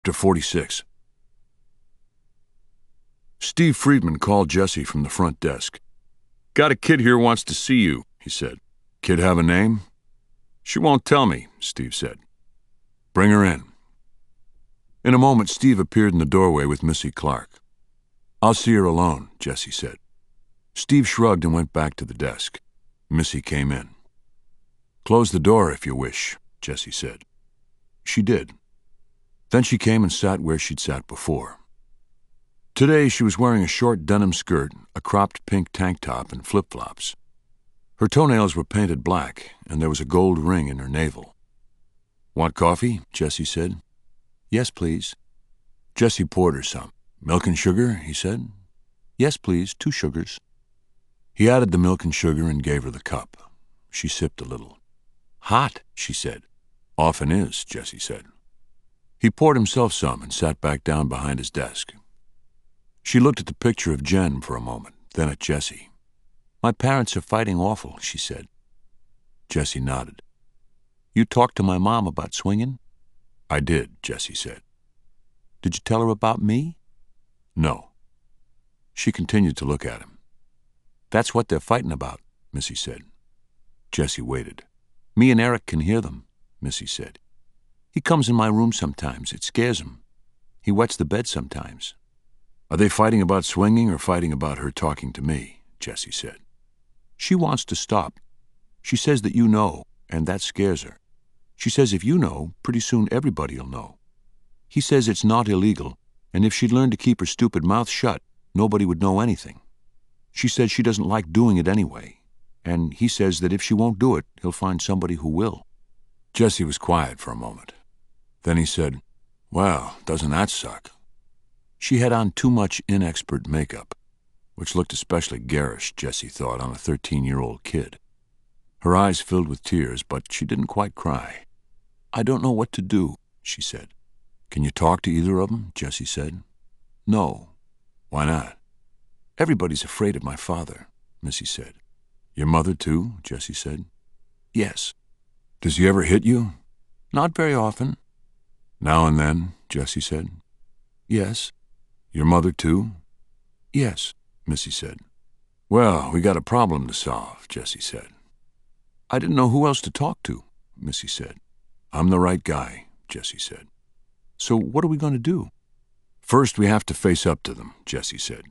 Chapter 46. Steve Friedman called Jessie from the front desk. "Got a kid here wants to see you," he said. "Kid have a name?" "She won't tell me," Steve said. "Bring her in." In a moment, Steve appeared in the doorway with Missy Clark. "I'll see her alone," Jessie said. Steve shrugged and went back to the desk. Missy came in. "Close the door if you wish," Jessie said. She did. Then she came and sat where she'd sat before. Today she was wearing a short denim skirt, a cropped pink tank top, and flip-flops. Her toenails were painted black, and there was a gold ring in her navel. "Want coffee?" Jessie said. "Yes, please." Jessie poured her some. "Milk and sugar?" he said. "Yes, please, 2 sugars." He added the milk and sugar and gave her the cup. She sipped a little. "Hot," she said. "Often is," Jessie said. He poured himself some and sat back down behind his desk. She looked at the picture of Jen for a moment, then at Jessie. "My parents are fighting awful," she said. Jessie nodded. "You talked to my mom about swinging?" "I did," Jessie said. "Did you tell her about me?" "No." She continued to look at him. "That's what they're fighting about," Missy said. Jessie waited. "Me and Eric can hear them," Missy said. "He comes in my room sometimes. It scares him. He wets the bed sometimes." "Are they fighting about swinging or fighting about her talking to me?" Jessie said. "She wants to stop. She says that you know, and that scares her. She says if you know, pretty soon everybody'll know. He says it's not illegal, and if she'd learn to keep her stupid mouth shut, nobody would know anything. She says she doesn't like doing it anyway, and he says that if she won't do it, he'll find somebody who will." Jessie was quiet for a moment. Then he said, "Well, doesn't that suck?" She had on too much inexpert makeup, which looked especially garish, Jessie thought, on a 13-year-old kid. Her eyes filled with tears, but she didn't quite cry. "I don't know what to do," she said. "Can you talk to either of them?" Jessie said. "No." "Why not?" "Everybody's afraid of my father," Missy said. "Your mother, too?" Jessie said. "Yes." "Does he ever hit you?" "Not very often." "Now and then?" Jessie said. "Yes." "Your mother, too?" "Yes," Missy said. "Well, we got a problem to solve," Jessie said. "I didn't know who else to talk to," Missy said. "I'm the right guy," Jessie said. "So what are we going to do?" "First, we have to face up to them," Jessie said.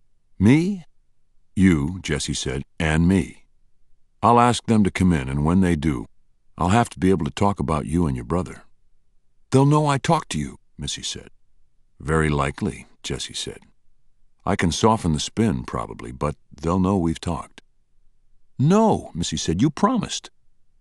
"Me?" "You," Jessie said, "and me. I'll ask them to come in, and when they do, I'll have to be able to talk about you and your brother." "They'll know I talked to you," Missy said. "Very likely," Jessie said. "I can soften the spin, probably, but they'll know we've talked." "No," Missy said. "You promised."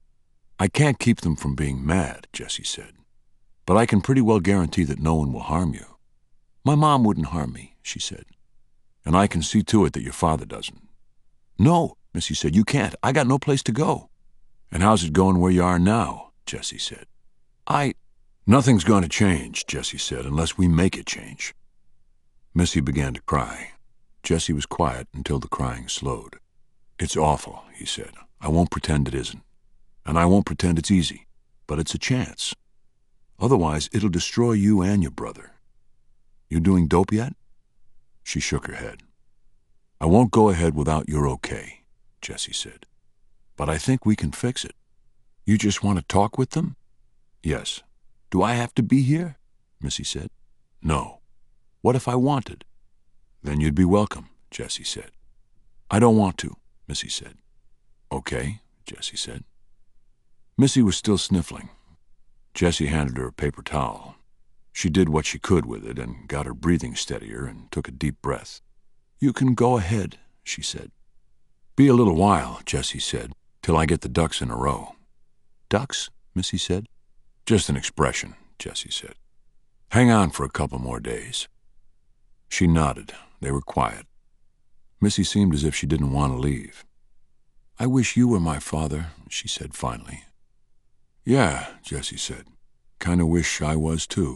"I can't keep them from being mad," Jessie said. "But I can pretty well guarantee that no one will harm you." "My mom wouldn't harm me," she said. "And I can see to it that your father doesn't." "No," Missy said. "You can't. I got no place to go." "And how's it going where you are now?" Jessie said. "Nothing's going to change," Jessie said, "unless we make it change." Missy began to cry. Jessie was quiet until the crying slowed. "It's awful," he said. "I won't pretend it isn't. And I won't pretend it's easy. But it's a chance. Otherwise, it'll destroy you and your brother. You doing dope yet?" She shook her head. "I won't go ahead without your okay," Jessie said. "But I think we can fix it." "You just want to talk with them?" "Yes." "Do I have to be here?" Missy said. "No." "What if I wanted?" "Then you'd be welcome," Jessie said. "I don't want to," Missy said. "Okay," Jessie said. Missy was still sniffling. Jessie handed her a paper towel. She did what she could with it and got her breathing steadier and took a deep breath. "You can go ahead," she said. "Be a little while," Jessie said, "till I get the ducks in a row." "Ducks?" Missy said. "Just an expression," Jessie said. "Hang on for a couple more days." She nodded. They were quiet. Missy seemed as if she didn't want to leave. "I wish you were my father," she said finally. "Yeah," Jessie said. "Kind of wish I was, too."